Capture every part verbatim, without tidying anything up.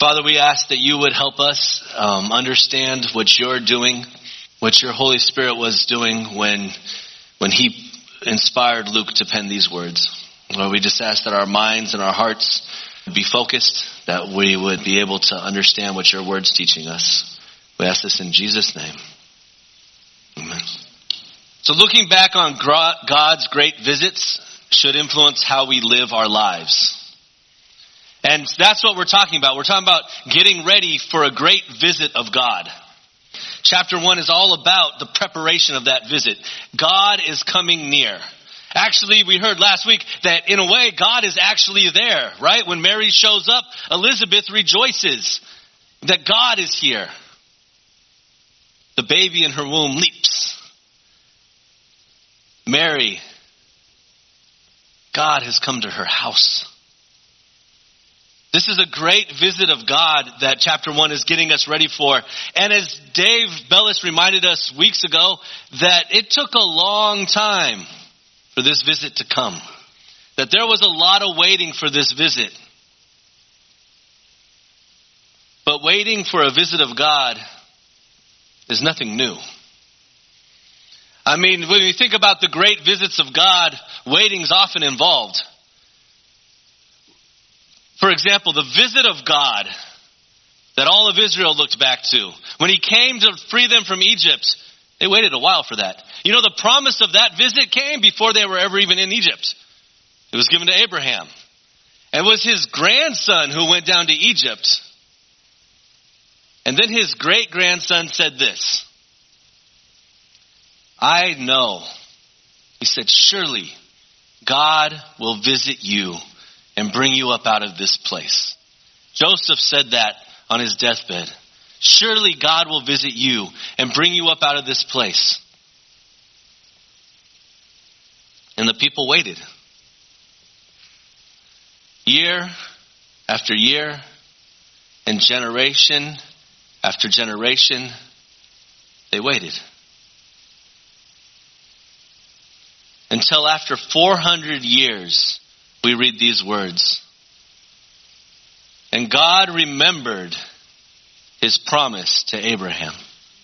Father, we ask that you would help us um, understand what you're doing, what your Holy Spirit was doing when when he inspired Luke to pen these words. Lord, we just ask that our minds and our hearts would be focused, that we would be able to understand what your word's teaching us. We ask this in Jesus' name. Amen. So looking back on God's great visits should influence how we live our lives. And that's what we're talking about. We're talking about getting ready for a great visit of God. Chapter one is all about the preparation of that visit. God is coming near. Actually, we heard last week that in a way, God is actually there, right? When Mary shows up, Elizabeth rejoices that God is here. The baby in her womb leaps. Mary, God has come to her house. This is a great visit of God that chapter one is getting us ready for. And as Dave Bellis reminded us weeks ago, that it took a long time for this visit to come. That there was a lot of waiting for this visit. But waiting for a visit of God is nothing new. I mean, when you think about the great visits of God, waiting's often involved. For example, the visit of God that all of Israel looked back to. When he came to free them from Egypt, they waited a while for that. You know, the promise of that visit came before they were ever even in Egypt. It was given to Abraham. And it was his grandson who went down to Egypt. And then his great-grandson said this. I know. He said, surely God will visit you and bring you up out of this place. Joseph said that on his deathbed. Surely God will visit you and bring you up out of this place. And the people waited. Year after year and generation after generation, they waited. Until after four hundred years, we read these words. And God remembered his promise to Abraham.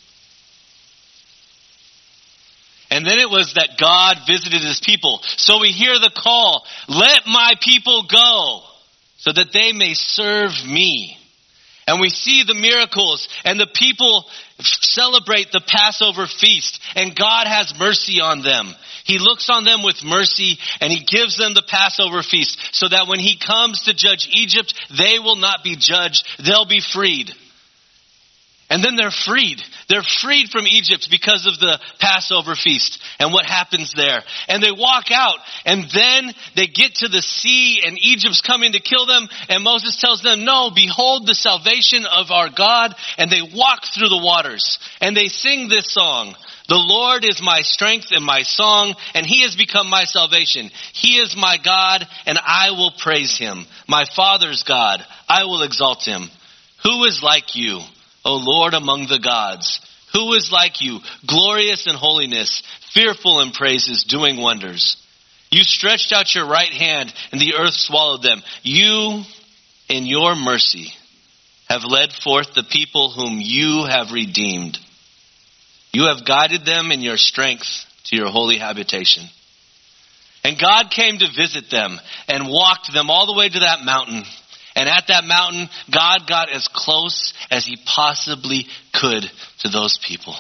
And then it was that God visited his people. So we hear the call, let my people go so that they may serve me. And we see the miracles and the people celebrate the Passover feast. And God has mercy on them. He looks on them with mercy and he gives them the Passover feast so that when he comes to judge Egypt, they will not be judged. They'll be freed. And then they're freed. They're freed from Egypt because of the Passover feast and what happens there. And they walk out and then they get to the sea and Egypt's coming to kill them. And Moses tells them, no, behold the salvation of our God. And they walk through the waters and they sing this song. The Lord is my strength and my song, and he has become my salvation. He is my God, and I will praise him. My Father's God, I will exalt him. Who is like you, O Lord, among the gods? Who is like you, glorious in holiness, fearful in praises, doing wonders? You stretched out your right hand, and the earth swallowed them. You, in your mercy, have led forth the people whom you have redeemed. You have guided them in your strength to your holy habitation. And God came to visit them and walked them all the way to that mountain. And at that mountain, God got as close as he possibly could to those people.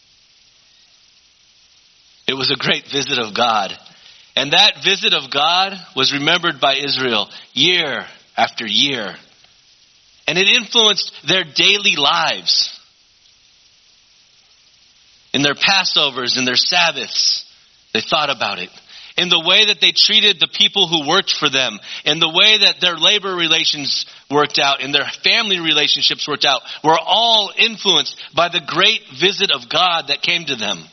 It was a great visit of God. And that visit of God was remembered by Israel year after year. And it influenced their daily lives. In their Passovers, in their Sabbaths, they thought about it. In the way that they treated the people who worked for them. In the way that their labor relations worked out. And their family relationships worked out. Were all influenced by the great visit of God that came to them.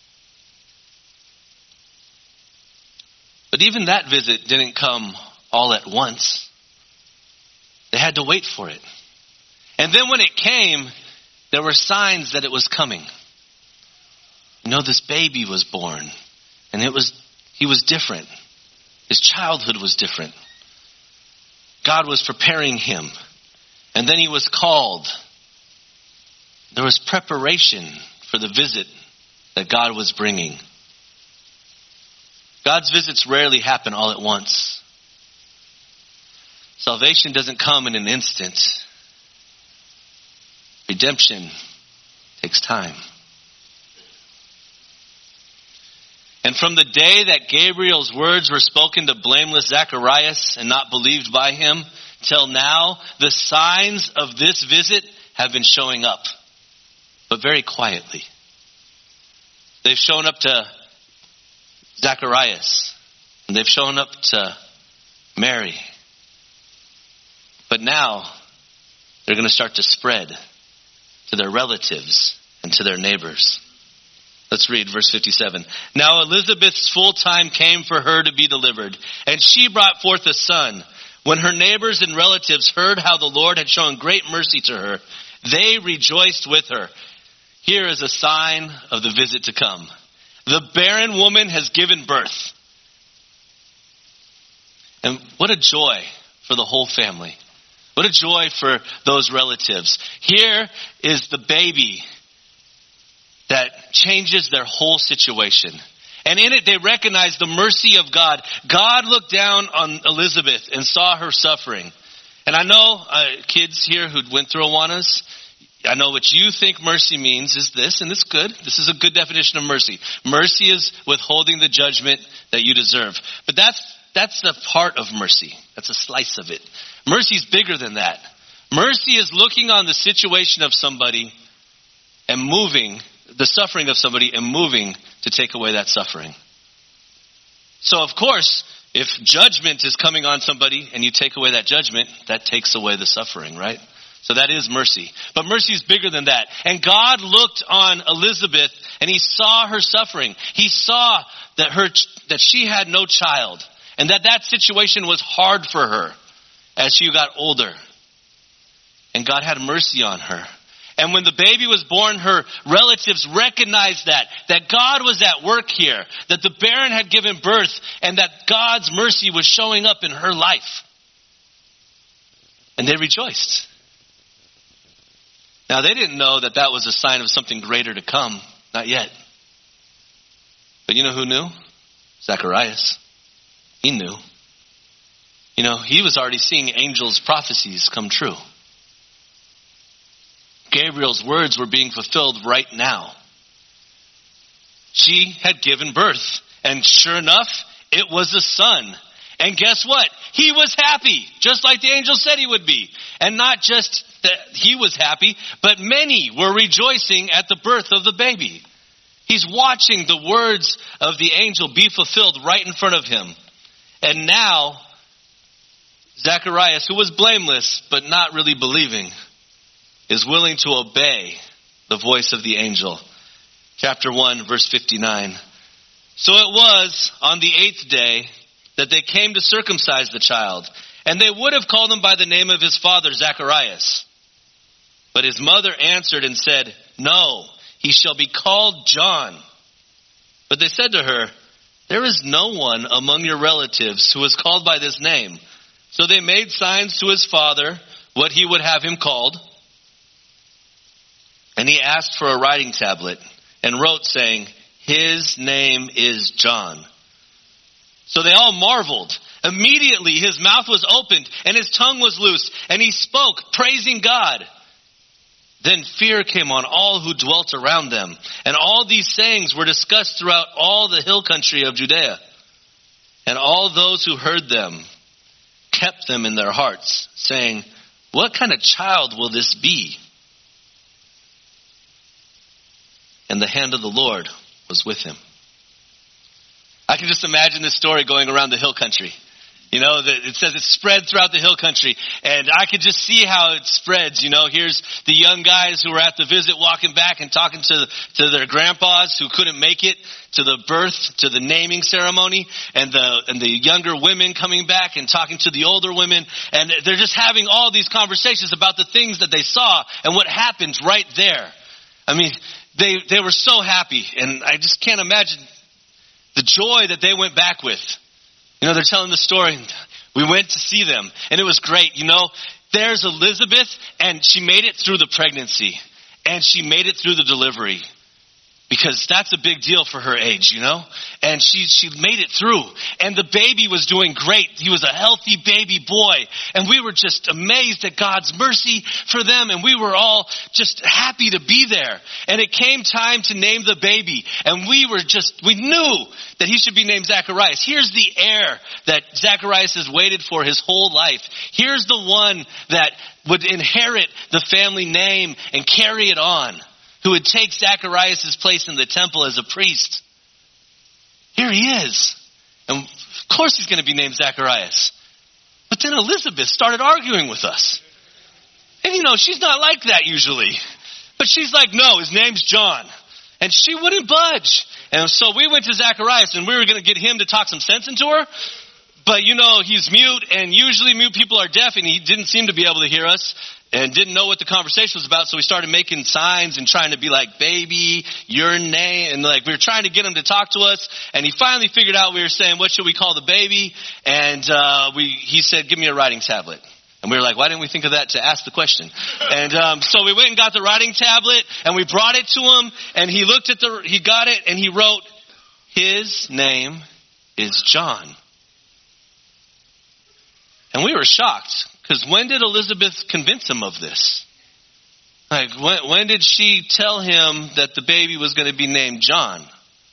But even that visit didn't come all at once. They had to wait for it. And then when it came, there were signs that it was coming. You know, this baby was born, and it was he was different. His childhood was different. God was preparing him. And then he was called. There was preparation for the visit that God was bringing. God's visits rarely happen all at once. Salvation doesn't come in an instant. Redemption takes time. And from the day that Gabriel's words were spoken to blameless Zacharias and not believed by him, till now, the signs of this visit have been showing up, but very quietly. They've shown up to Zacharias, and they've shown up to Mary. But now, they're going to start to spread to their relatives and to their neighbors. Let's read verse fifty-seven. Now Elizabeth's full time came for her to be delivered, and she brought forth a son. When her neighbors and relatives heard how the Lord had shown great mercy to her, they rejoiced with her. Here is a sign of the visit to come. The barren woman has given birth. And what a joy for the whole family. What a joy for those relatives. Here is the baby that changes their whole situation. And in it, they recognize the mercy of God. God looked down on Elizabeth and saw her suffering. And I know uh, kids here who went through Awanas, I know what you think mercy means is this, and it's good. This is a good definition of mercy. Mercy is withholding the judgment that you deserve. But that's that's a part of mercy. That's a slice of it. Mercy is bigger than that. Mercy is looking on the situation of somebody and moving, the suffering of somebody and moving to take away that suffering. So of course, if judgment is coming on somebody and you take away that judgment, that takes away the suffering, right? So that is mercy. But mercy is bigger than that. And God looked on Elizabeth and he saw her suffering. He saw that her that she had no child and that that situation was hard for her as she got older. And God had mercy on her. And when the baby was born, her relatives recognized that, that God was at work here, that the barren had given birth, and that God's mercy was showing up in her life. And they rejoiced. Now, they didn't know that that was a sign of something greater to come. Not yet. But you know who knew? Zacharias. He knew. You know, he was already seeing angels' prophecies come true. Gabriel's words were being fulfilled right now. She had given birth, and sure enough, it was a son. And guess what? He was happy, just like the angel said he would be. And not just that he was happy, but many were rejoicing at the birth of the baby. He's watching the words of the angel be fulfilled right in front of him. And now, Zacharias, who was blameless, but not really believing, is willing to obey the voice of the angel. Chapter one, verse fifty-nine. So it was on the eighth day that they came to circumcise the child, and they would have called him by the name of his father, Zacharias. But his mother answered and said, No, he shall be called John. But they said to her, There is no one among your relatives who is called by this name. So they made signs to his father what he would have him called. And he asked for a writing tablet and wrote, saying, His name is John. So they all marveled. Immediately his mouth was opened and his tongue was loosed, and he spoke, praising God. Then fear came on all who dwelt around them, and all these sayings were discussed throughout all the hill country of Judea. And all those who heard them kept them in their hearts, saying, What kind of child will this be? And the hand of the Lord was with him. I can just imagine this story going around the hill country. You know, it says it spread throughout the hill country. And I could just see how it spreads. You know, here's the young guys who were at the visit walking back and talking to, to their grandpas who couldn't make it to the birth, to the naming ceremony. And the, and the younger women coming back and talking to the older women. And they're just having all these conversations about the things that they saw and what happened right there. I mean, they, they were so happy. And I just can't imagine the joy that they went back with. You know, they're telling the story. We went to see them, and it was great. You know, there's Elizabeth, and she made it through the pregnancy, and she made it through the delivery. Because that's a big deal for her age, you know? And she she made it through. And the baby was doing great. He was a healthy baby boy. And we were just amazed at God's mercy for them. And we were all just happy to be there. And it came time to name the baby. And we were just, we knew that he should be named Zacharias. Here's the heir that Zacharias has waited for his whole life. Here's the one that would inherit the family name and carry it on, who would take Zacharias' place in the temple as a priest. Here he is. And of course he's going to be named Zacharias. But then Elizabeth started arguing with us. And you know, she's not like that usually. But she's like, no, his name's John. And she wouldn't budge. And so we went to Zacharias, and we were going to get him to talk some sense into her. But you know, he's mute, and usually mute people are deaf, and he didn't seem to be able to hear us and didn't know what the conversation was about. So we started making signs and trying to be like, baby, your name. And like, we were trying to get him to talk to us. And he finally figured out, we were saying, what should we call the baby? And uh, we he said, give me a writing tablet. And we were like, why didn't we think of that to ask the question? And um, so we went and got the writing tablet, and we brought it to him. And he looked at the, he got it, and he wrote, his name is John. And we were shocked, because when did Elizabeth convince him of this? Like, when, when did she tell him that the baby was going to be named John?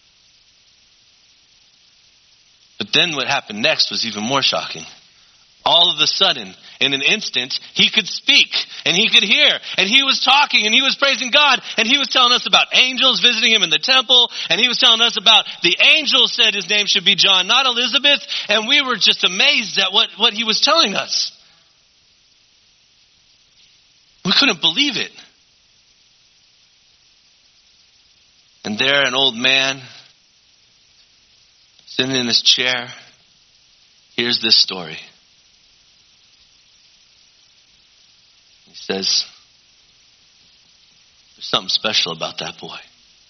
But then what happened next was even more shocking. All of a sudden, in an instant, he could speak, and he could hear, and he was talking, and he was praising God, and he was telling us about angels visiting him in the temple, and he was telling us about the angel said his name should be John, not Elizabeth, and we were just amazed at what, what he was telling us. We couldn't believe it. And there, an old man, sitting in his chair, hears this story. He says, there's something special about that boy.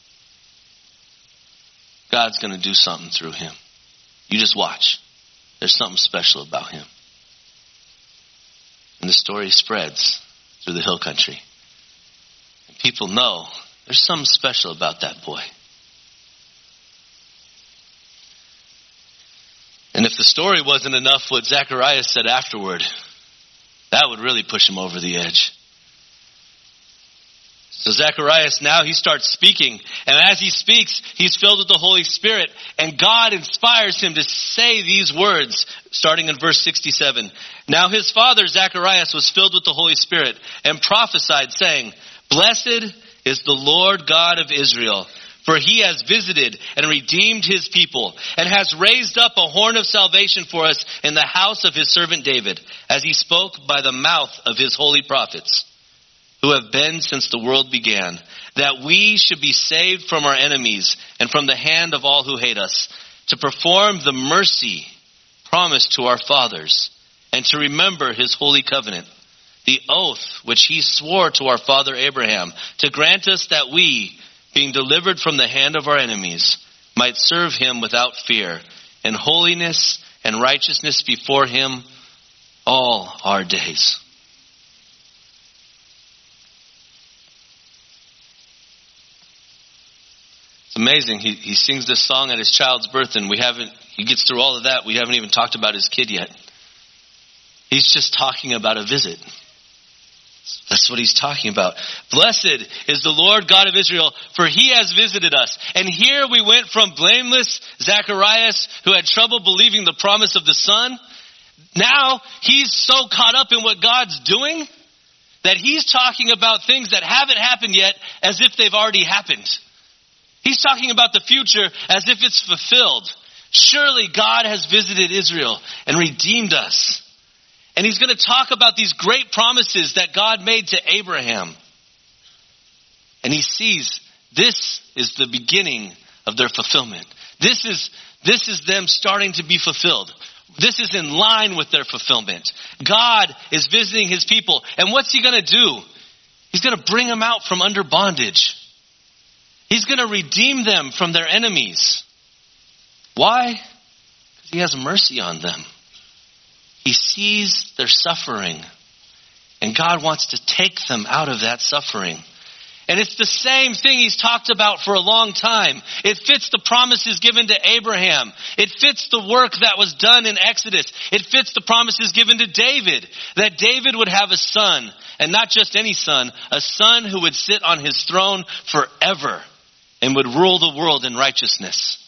God's going to do something through him. You just watch. There's something special about him. And the story spreads through the hill country. And people know there's something special about that boy. And if the story wasn't enough, what Zacharias said afterward, that would really push him over the edge. So Zacharias, now he starts speaking. And as he speaks, he's filled with the Holy Spirit. And God inspires him to say these words, starting in verse sixty-seven. Now his father, Zacharias, was filled with the Holy Spirit and prophesied, saying, Blessed is the Lord God of Israel, for he has visited and redeemed his people, and has raised up a horn of salvation for us in the house of his servant David, as he spoke by the mouth of his holy prophets, who have been since the world began, that we should be saved from our enemies and from the hand of all who hate us, to perform the mercy promised to our fathers, and to remember his holy covenant, the oath which he swore to our father Abraham, to grant us that we, being delivered from the hand of our enemies, might serve him without fear, in holiness and righteousness before him all our days. It's amazing. He, he sings this song at his child's birth, and we haven't, he gets through all of that. We haven't even talked about his kid yet. He's just talking about a visit. That's what he's talking about. Blessed is the Lord God of Israel, for he has visited us. And here we went from blameless Zacharias, who had trouble believing the promise of the Son. Now he's so caught up in what God's doing that he's talking about things that haven't happened yet as if they've already happened. He's talking about the future as if it's fulfilled. Surely God has visited Israel and redeemed us. And he's going to talk about these great promises that God made to Abraham. And he sees this is the beginning of their fulfillment. This is, this is them starting to be fulfilled. This is in line with their fulfillment. God is visiting his people. And what's he going to do? He's going to bring them out from under bondage. He's going to redeem them from their enemies. Why? Because he has mercy on them. He sees their suffering. And God wants to take them out of that suffering. And it's the same thing he's talked about for a long time. It fits the promises given to Abraham. It fits the work that was done in Exodus. It fits the promises given to David, that David would have a son, and not just any son, a son who would sit on his throne forever and would rule the world in righteousness.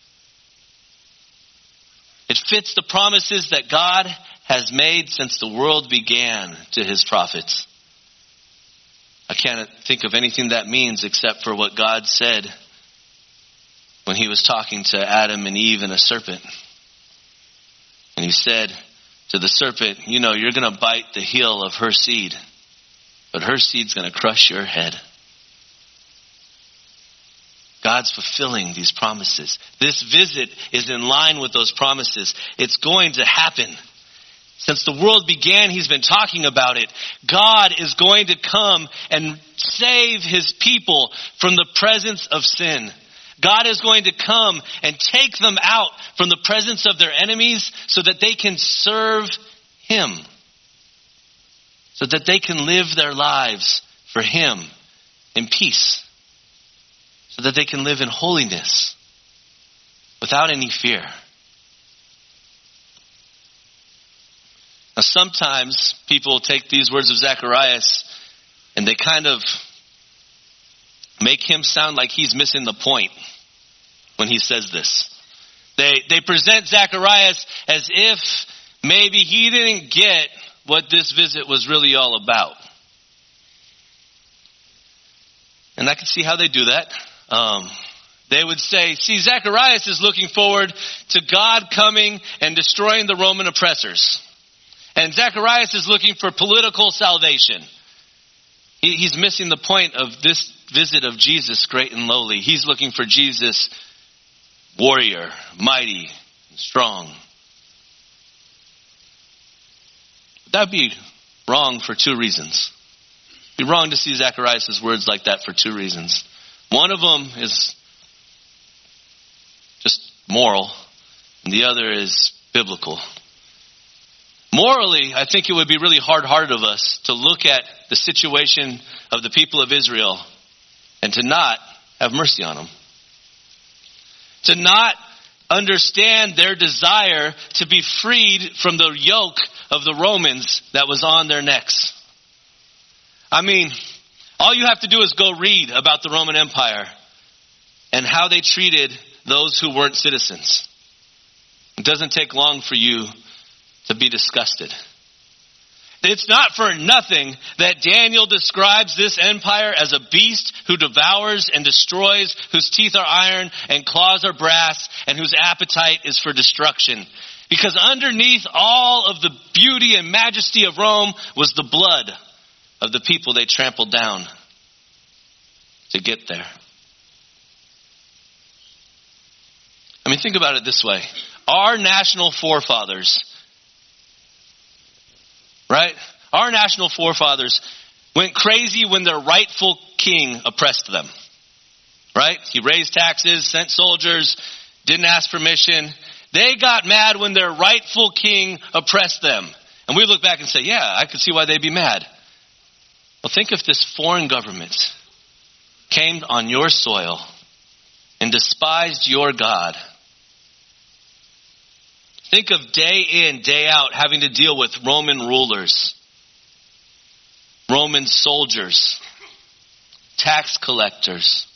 It fits the promises that God has made since the world began to his prophets. I can't think of anything that means except for what God said when he was talking to Adam and Eve and a serpent. And he said to the serpent, you know, you're going to bite the heel of her seed, but her seed's going to crush your head. God's fulfilling these promises. This visit is in line with those promises. It's going to happen. Since the world began, he's been talking about it. God is going to come and save his people from the presence of sin. God is going to come and take them out from the presence of their enemies so that they can serve him. So that they can live their lives for him in peace. So that they can live in holiness without any fear. Now, sometimes people take these words of Zacharias and they kind of make him sound like he's missing the point when he says this. They they present Zacharias as if maybe he didn't get what this visit was really all about. And I can see how they do that. Um, they would say, see, Zacharias is looking forward to God coming and destroying the Roman oppressors. And Zacharias is looking for political salvation. He, he's missing the point of this visit of Jesus, great and lowly. He's looking for Jesus, warrior, mighty, and strong. That'd be wrong for two reasons. It'd be wrong to see Zacharias' words like that for two reasons. One of them is just moral, and the other is biblical. Morally, I think it would be really hard-hearted of us to look at the situation of the people of Israel and to not have mercy on them. To not understand their desire to be freed from the yoke of the Romans that was on their necks. I mean, all you have to do is go read about the Roman Empire and how they treated those who weren't citizens. It doesn't take long for you to be disgusted. It's not for nothing that Daniel describes this empire as a beast who devours and destroys, whose teeth are iron and claws are brass, and whose appetite is for destruction. Because underneath all of the beauty and majesty of Rome was the blood of the people they trampled down to get there. I mean, think about it this way. Our national forefathers, right? Our national forefathers went crazy when their rightful king oppressed them. Right? He raised taxes, sent soldiers, didn't ask permission. They got mad when their rightful king oppressed them. And we look back and say, yeah, I could see why they'd be mad. Well, think if this foreign government came on your soil and despised your God. Think of day in, day out having to deal with Roman rulers, Roman soldiers, tax collectors,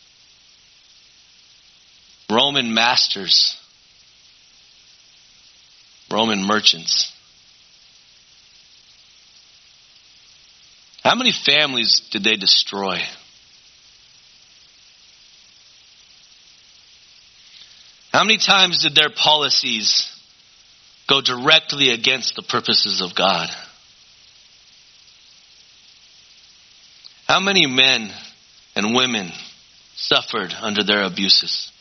Roman masters, Roman merchants. How many families did they destroy? How many times did their policies go directly against the purposes of God? How many men and women suffered under their abuses?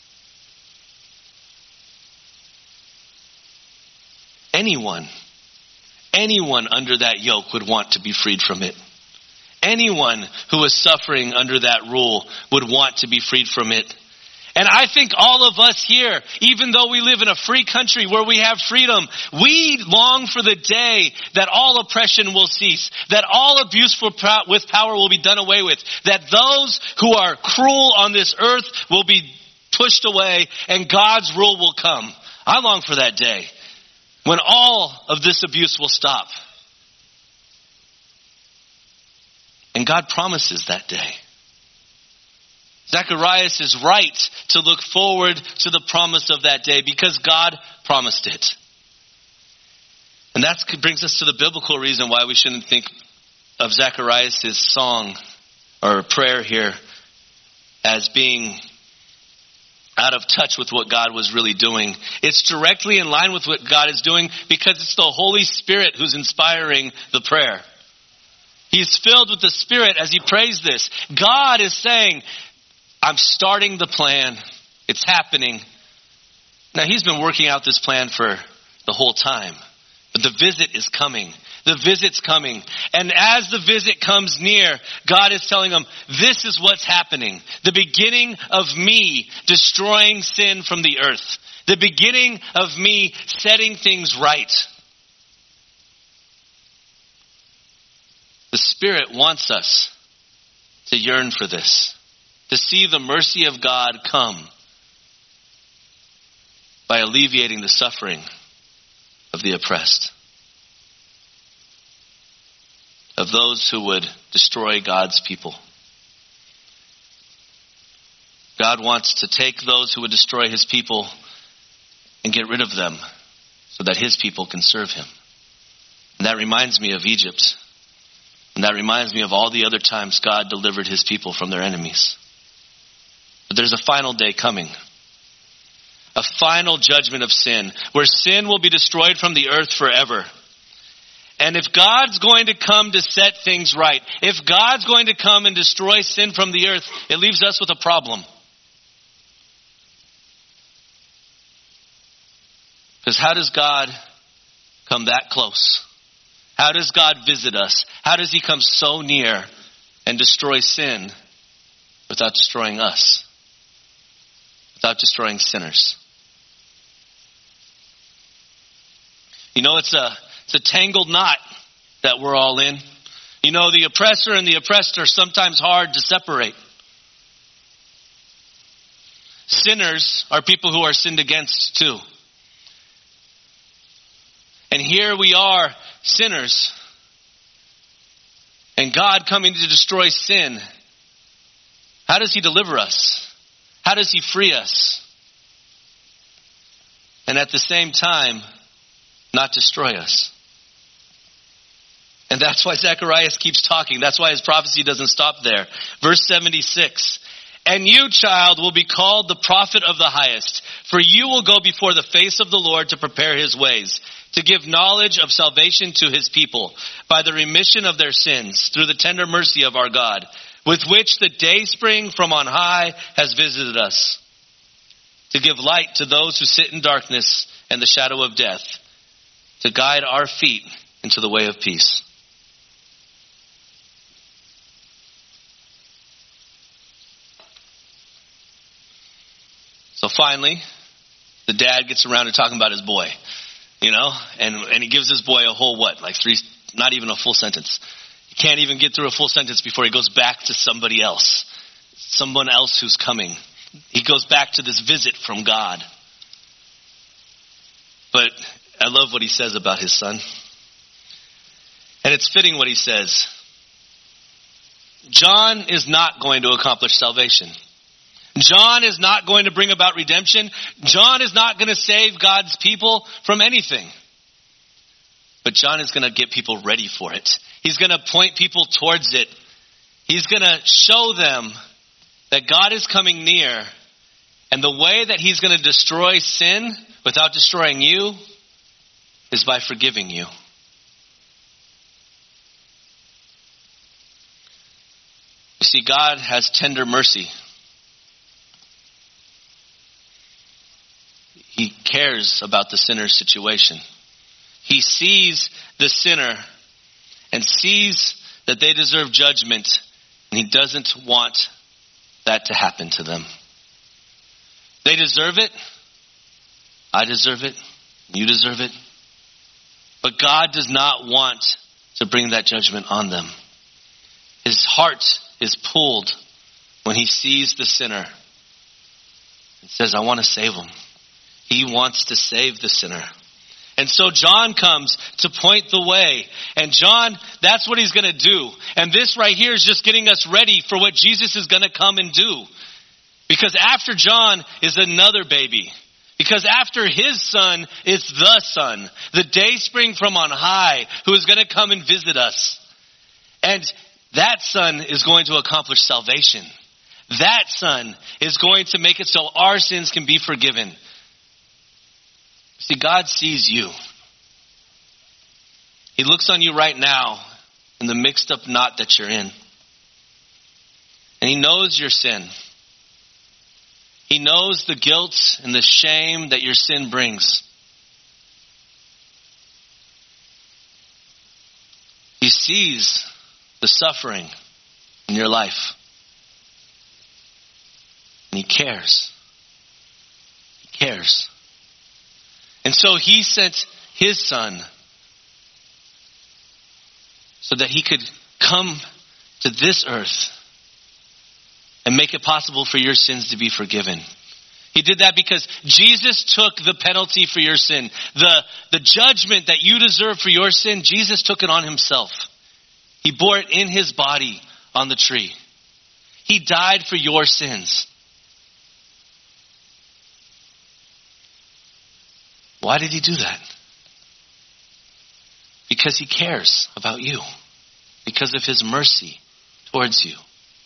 Anyone, anyone under that yoke would want to be freed from it. Anyone who was suffering under that rule would want to be freed from it. And I think all of us here, even though we live in a free country where we have freedom, we long for the day that all oppression will cease, that all abuse for pow- with power will be done away with, that those who are cruel on this earth will be pushed away and God's rule will come. I long for that day when all of this abuse will stop. And God promises that day. Zacharias is right to look forward to the promise of that day because God promised it. And that brings us to the biblical reason why we shouldn't think of Zacharias' song or prayer here as being out of touch with what God was really doing. It's directly in line with what God is doing because it's the Holy Spirit who's inspiring the prayer. He's filled with the Spirit as he prays this. God is saying, I'm starting the plan. It's happening. Now, he's been working out this plan for the whole time. But the visit is coming. The visit's coming. And as the visit comes near, God is telling him, this is what's happening. The beginning of me destroying sin from the earth. The beginning of me setting things right. The Spirit wants us to yearn for this. To see the mercy of God come by alleviating the suffering of the oppressed. Of those who would destroy God's people. God wants to take those who would destroy his people and get rid of them so that his people can serve him. And that reminds me of Egypt. And that reminds me of all the other times God delivered his people from their enemies. But there's a final day coming. A final judgment of sin, where sin will be destroyed from the earth forever. And if God's going to come to set things right, if God's going to come and destroy sin from the earth, it leaves us with a problem. Because how does God come that close? How does God visit us? How does he come so near and destroy sin without destroying us? Without destroying sinners? You know, it's a, it's a tangled knot that we're all in. You know, the oppressor and the oppressed are sometimes hard to separate. Sinners are people who are sinned against too. And here we are, sinners. And God coming to destroy sin. How does he deliver us? How does he free us? And at the same time, not destroy us. And that's why Zacharias keeps talking. That's why his prophecy doesn't stop there. Verse seventy-six. And you, child, will be called the prophet of the highest, for you will go before the face of the Lord to prepare his ways, to give knowledge of salvation to his people, by the remission of their sins, through the tender mercy of our God, with which the dayspring from on high has visited us, to give light to those who sit in darkness and the shadow of death, to guide our feet into the way of peace. So finally, the dad gets around to talking about his boy, you know, and, and he gives his boy a whole what, like three, not even a full sentence. He can't even get through a full sentence before he goes back to somebody else, someone else who's coming. He goes back to this visit from God. But I love what he says about his son. And it's fitting what he says. John is not going to accomplish salvation. John is not going to bring about redemption. John is not going to save God's people from anything. But John is going to get people ready for it. He's going to point people towards it. He's going to show them that God is coming near. And the way that he's going to destroy sin without destroying you is by forgiving you. You see, God has tender mercy. He cares about the sinner's situation. He sees the sinner and sees that they deserve judgment, and he doesn't want that to happen to them. They deserve it. I deserve it. You deserve it. But God does not want to bring that judgment on them. His heart is pulled when he sees the sinner and says, I want to save him. He wants to save the sinner. And so John comes to point the way. And John, that's what he's going to do. And this right here is just getting us ready for what Jesus is going to come and do. Because after John is another baby. Because after his son is the Son, the day spring from on high, who is going to come and visit us. And that Son is going to accomplish salvation. That Son is going to make it so our sins can be forgiven. See, God sees you. He looks on you right now in the mixed up knot that you're in. And he knows your sin. He knows the guilt and the shame that your sin brings. He sees the suffering in your life. And he cares. He cares. And so he sent his Son so that he could come to this earth and make it possible for your sins to be forgiven. He did that because Jesus took the penalty for your sin. The, the judgment that you deserve for your sin, Jesus took it on himself. He bore it in his body on the tree. He died for your sins. Why did he do that? Because he cares about you. Because of his mercy towards you.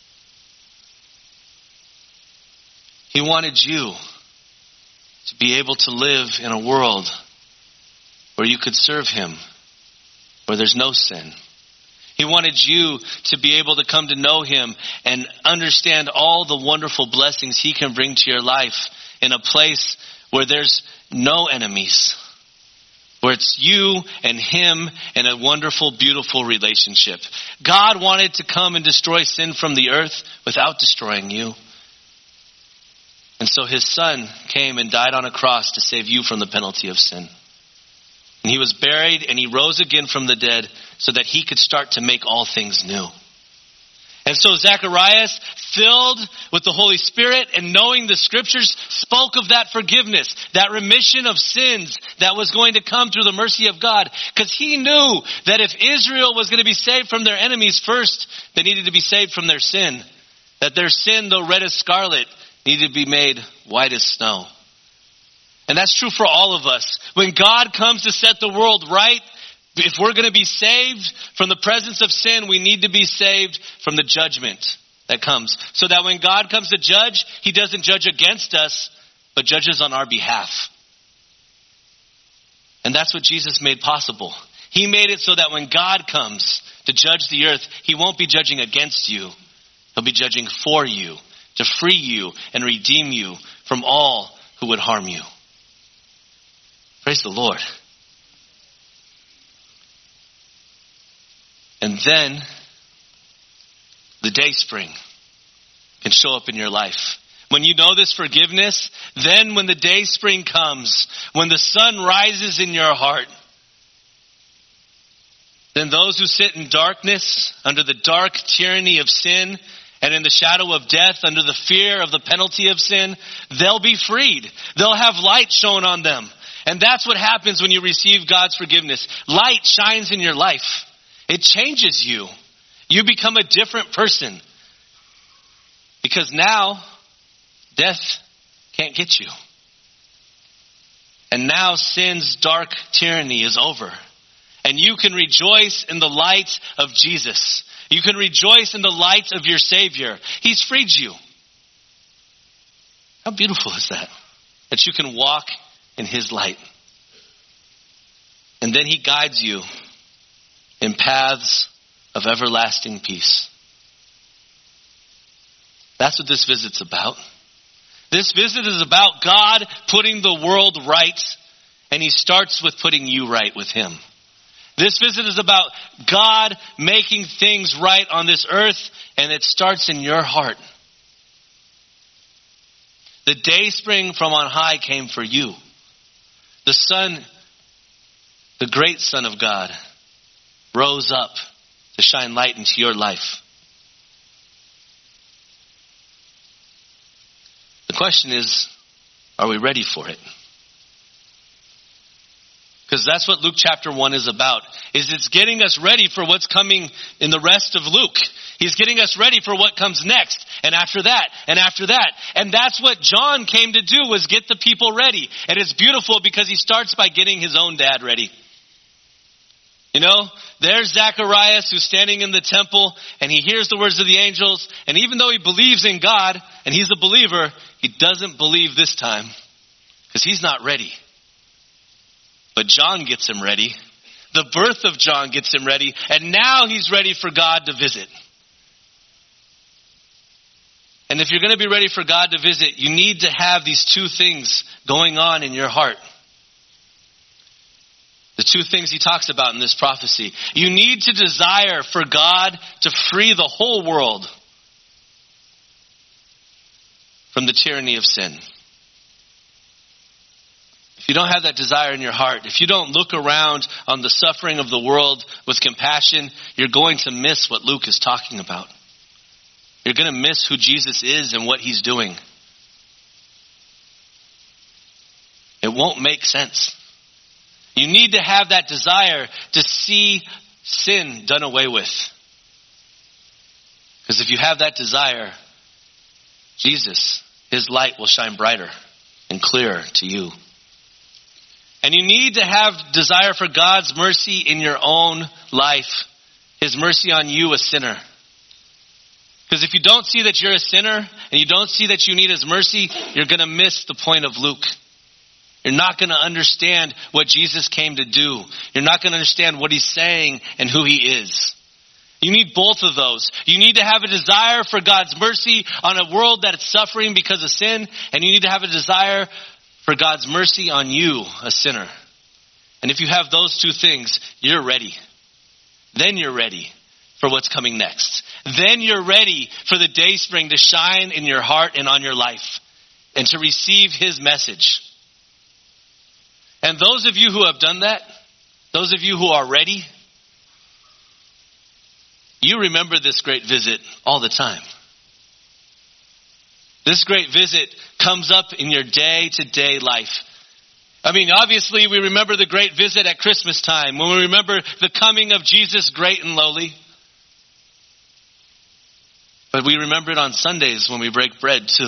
He wanted you to be able to live in a world where you could serve him, where there's no sin. He wanted you to be able to come to know him and understand all the wonderful blessings he can bring to your life in a place where there's no enemies, where it's you and him in a wonderful, beautiful relationship. God wanted to come and destroy sin from the earth without destroying you. And so his Son came and died on a cross to save you from the penalty of sin. And he was buried and he rose again from the dead so that he could start to make all things new. And so Zacharias, filled with the Holy Spirit and knowing the scriptures, spoke of that forgiveness, that remission of sins that was going to come through the mercy of God. Because he knew that if Israel was going to be saved from their enemies first, they needed to be saved from their sin. That their sin, though red as scarlet, needed to be made white as snow. And that's true for all of us. When God comes to set the world right, if we're going to be saved from the presence of sin, we need to be saved from the judgment that comes. So that when God comes to judge, he doesn't judge against us, but judges on our behalf. And that's what Jesus made possible. He made it so that when God comes to judge the earth, he won't be judging against you. He'll be judging for you, to free you and redeem you from all who would harm you. Praise the Lord. And then the day spring can show up in your life. When you know this forgiveness, then when the day spring comes, when the sun rises in your heart, then those who sit in darkness under the dark tyranny of sin and in the shadow of death under the fear of the penalty of sin, they'll be freed. They'll have light shone on them. And that's what happens when you receive God's forgiveness. Light shines in your life. It changes you. You become a different person. Because now, death can't get you. And now sin's dark tyranny is over. And you can rejoice in the light of Jesus. You can rejoice in the light of your Savior. He's freed you. How beautiful is that? That you can walk in his light. And then he guides you in paths of everlasting peace. That's what this visit's about. This visit is about God putting the world right, and he starts with putting you right with him. This visit is about God making things right on this earth, and it starts in your heart. The day spring from on high came for you. The sun, the great Son of God, rose up to shine light into your life. The question is, are we ready for it? Because that's what Luke chapter one is about. Is it's getting us ready for what's coming in the rest of Luke. He's getting us ready for what comes next. And after that. And after that. And that's what John came to do, was get the people ready. And it's beautiful because he starts by getting his own dad ready. You know, there's Zacharias who's standing in the temple and he hears the words of the angels. And even though he believes in God and he's a believer, he doesn't believe this time because he's not ready. But John gets him ready. The birth of John gets him ready. And now he's ready for God to visit. And if you're going to be ready for God to visit, you need to have these two things going on in your heart. The two things he talks about in this prophecy. You need to desire for God to free the whole world from the tyranny of sin. If you don't have that desire in your heart, if you don't look around on the suffering of the world with compassion, you're going to miss what Luke is talking about. You're going to miss who Jesus is and what he's doing. It won't make sense. You need to have that desire to see sin done away with. Because if you have that desire, Jesus, his light will shine brighter and clearer to you. And you need to have desire for God's mercy in your own life. His mercy on you, a sinner. Because if you don't see that you're a sinner and you don't see that you need his mercy, you're going to miss the point of Luke. You're not going to understand what Jesus came to do. You're not going to understand what he's saying and who he is. You need both of those. You need to have a desire for God's mercy on a world that is suffering because of sin. And you need to have a desire for God's mercy on you, a sinner. And if you have those two things, you're ready. Then you're ready for what's coming next. Then you're ready for the day spring to shine in your heart and on your life and to receive his message. And those of you who have done that, those of you who are ready, you remember this great visit all the time. This great visit comes up in your day-to-day life. I mean, obviously we remember the great visit at Christmas time when we remember the coming of Jesus great and lowly. But we remember it on Sundays when we break bread too.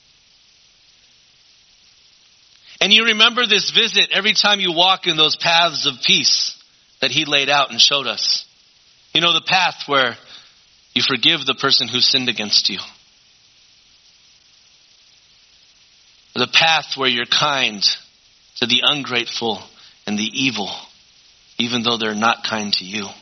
And you remember this visit every time you walk in those paths of peace that he laid out and showed us. You know, the path where you forgive the person who sinned against you. The path where you're kind to the ungrateful and the evil, even though they're not kind to you.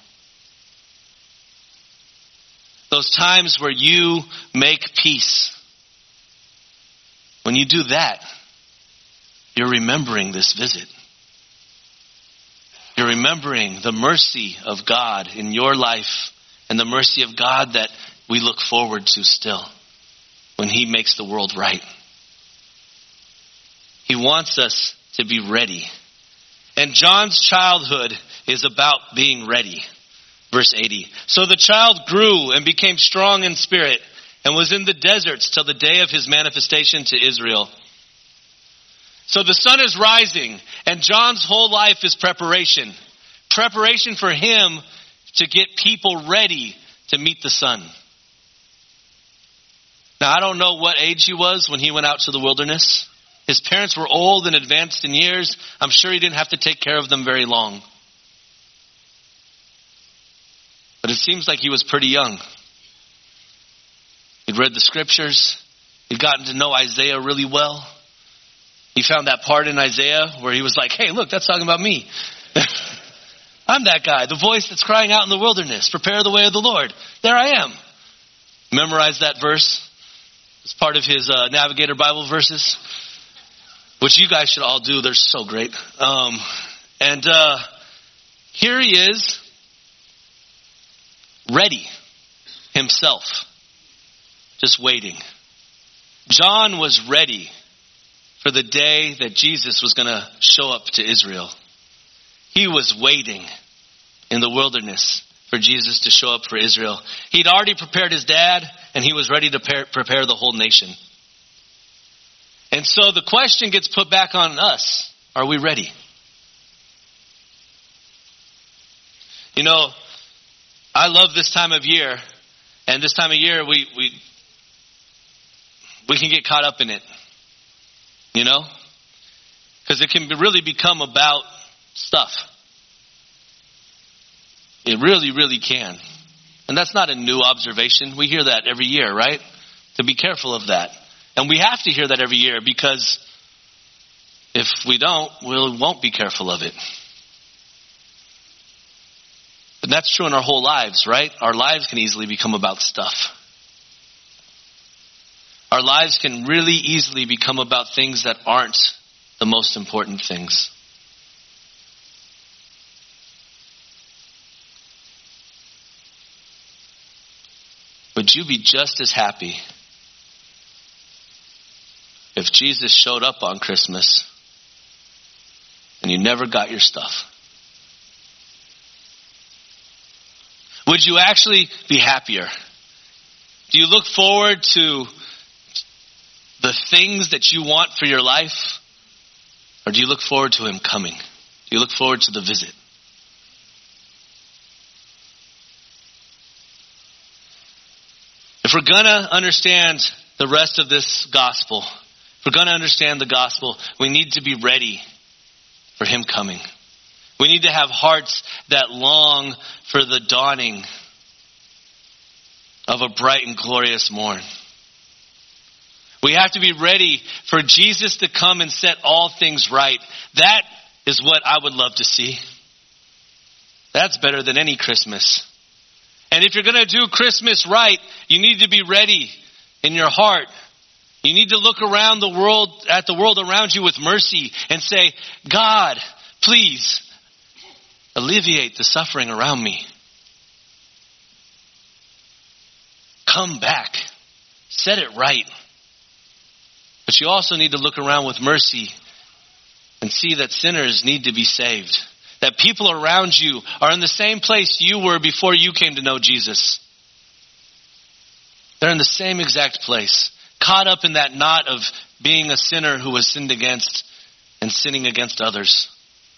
Those times where you make peace. When you do that, you're remembering this visit. You're remembering the mercy of God in your life and the mercy of God that we look forward to still when he makes the world right. He wants us to be ready. And John's childhood is about being ready. Verse eighty. So the child grew and became strong in spirit and was in the deserts till the day of his manifestation to Israel. So the sun is rising and John's whole life is preparation. Preparation for him to get people ready to meet the sun. Now I don't know what age he was when he went out to the wilderness. His parents were old and advanced in years. I'm sure he didn't have to take care of them very long. But it seems like he was pretty young. He'd read the scriptures. He'd gotten to know Isaiah really well. He found that part in Isaiah where he was like, hey, look, that's talking about me. I'm that guy, the voice that's crying out in the wilderness, prepare the way of the Lord. There I am. Memorized that verse. It's part of his uh, Navigator Bible verses, which you guys should all do. They're so great. Um, and uh, here he is, ready himself, just waiting. John was ready for the day that Jesus was going to show up to Israel. He was waiting in the wilderness for Jesus to show up for Israel. He'd already prepared his dad, and he was ready to prepare the whole nation. And so the question gets put back on us. Are we ready? You know, I love this time of year. And this time of year, we we we can get caught up in it. You know? Because it can be really become about stuff. It really, really can. And that's not a new observation. We hear that every year, right? To be careful of that. And we have to hear that every year, because if we don't, we won't be careful of it. And that's true in our whole lives, right? Our lives can easily become about stuff. Our lives can really easily become about things that aren't the most important things. Would you be just as happy if Jesus showed up on Christmas and you never got your stuff? Would you actually be happier? Do you look forward to the things that you want for your life? Or do you look forward to him coming? Do you look forward to the visit? If we're going to understand the rest of this gospel, if we're going to understand the gospel, we need to be ready for him coming. We need to have hearts that long for the dawning of a bright and glorious morn. We have to be ready for Jesus to come and set all things right. That is what I would love to see. That's better than any Christmas. And if you're going to do Christmas right, you need to be ready in your heart. You need to look around the world, at the world around you with mercy and say, God, please alleviate the suffering around me. Come back. Set it right. But you also need to look around with mercy and see that sinners need to be saved. That people around you are in the same place you were before you came to know Jesus. They're in the same exact place. Caught up in that knot of being a sinner who has sinned against and sinning against others.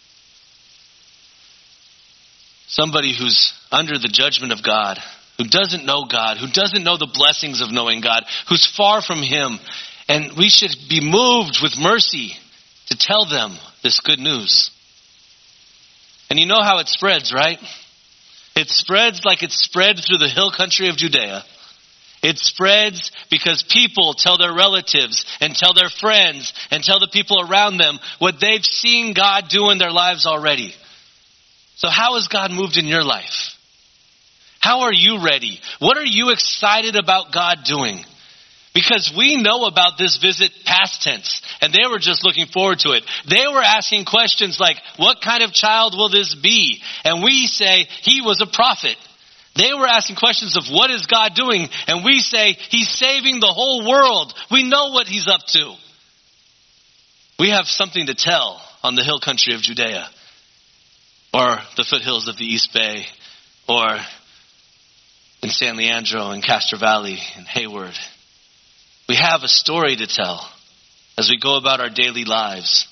Somebody who's under the judgment of God, who doesn't know God, who doesn't know the blessings of knowing God, who's far from him. And we should be moved with mercy to tell them this good news. And you know how it spreads, right? It spreads like it's spread through the hill country of Judea. It spreads because people tell their relatives and tell their friends and tell the people around them what they've seen God do in their lives already. So how has God moved in your life? How are you ready? What are you excited about God doing? Because we know about this visit past tense, and they were just looking forward to it. They were asking questions like, what kind of child will this be? And we say, he was a prophet. They were asking questions of, what is God doing? And we say, he's saving the whole world. We know what he's up to. We have something to tell on the hill country of Judea, or the foothills of the East Bay, or in San Leandro and Castro Valley and Hayward. We have a story to tell as we go about our daily lives.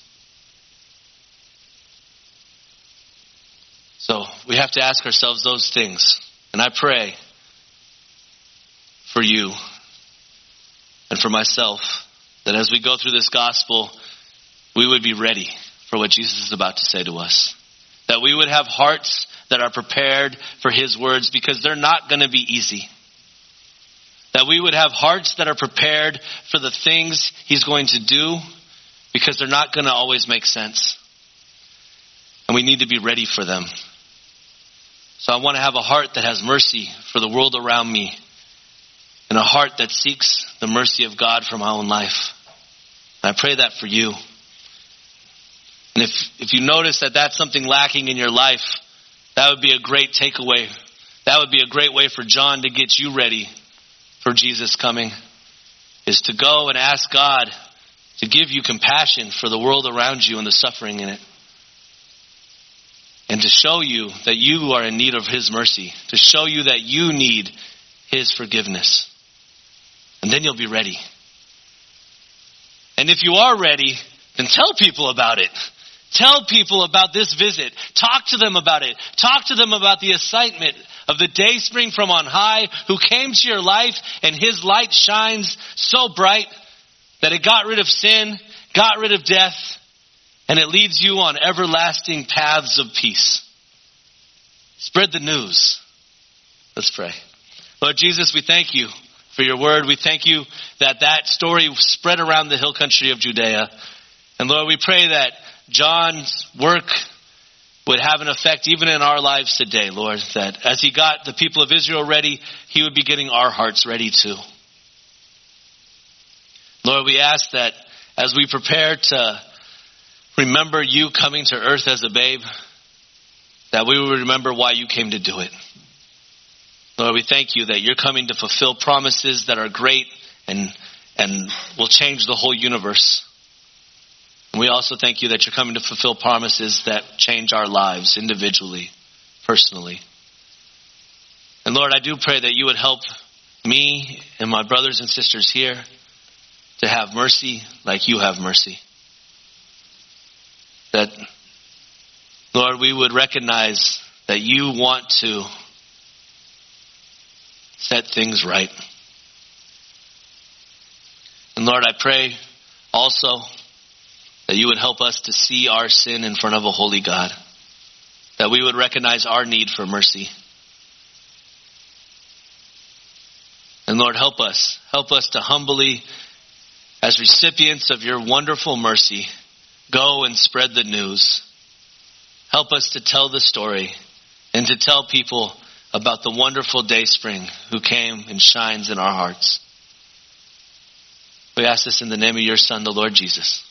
So we have to ask ourselves those things. And I pray for you and for myself that as we go through this gospel, we would be ready for what Jesus is about to say to us. That we would have hearts that are prepared for his words, because they're not going to be easy. That we would have hearts that are prepared for the things he's going to do, because they're not going to always make sense. And we need to be ready for them. So I want to have a heart that has mercy for the world around me, and a heart that seeks the mercy of God for my own life. And I pray that for you. And if, if you notice that that's something lacking in your life, that would be a great takeaway. That would be a great way for John to get you ready for Jesus coming, is to go and ask God to give you compassion for the world around you and the suffering in it. And to show you that you are in need of his mercy. To show you that you need his forgiveness. And then you'll be ready. And if you are ready, then tell people about it. Tell people about this visit. Talk to them about it. Talk to them about the assignment of the day spring from on high who came to your life, and his light shines so bright that it got rid of sin, got rid of death, and it leads you on everlasting paths of peace. Spread the news. Let's pray. Lord Jesus, we thank you for your word. We thank you that that story spread around the hill country of Judea. And Lord, we pray that John's work would have an effect even in our lives today, Lord, that as he got the people of Israel ready, he would be getting our hearts ready too. Lord, we ask that as we prepare to remember you coming to earth as a babe, that we will remember why you came to do it. Lord, we thank you that you're coming to fulfill promises that are great and, and will change the whole universe. And we also thank you that you're coming to fulfill promises that change our lives individually, personally. And Lord, I do pray that you would help me and my brothers and sisters here to have mercy like you have mercy. That, Lord, we would recognize that you want to set things right. And Lord, I pray also that you would help us to see our sin in front of a holy God. That we would recognize our need for mercy. And Lord, help us. Help us to humbly, as recipients of your wonderful mercy, go and spread the news. Help us to tell the story and to tell people about the wonderful day spring who came and shines in our hearts. We ask this in the name of your Son, the Lord Jesus.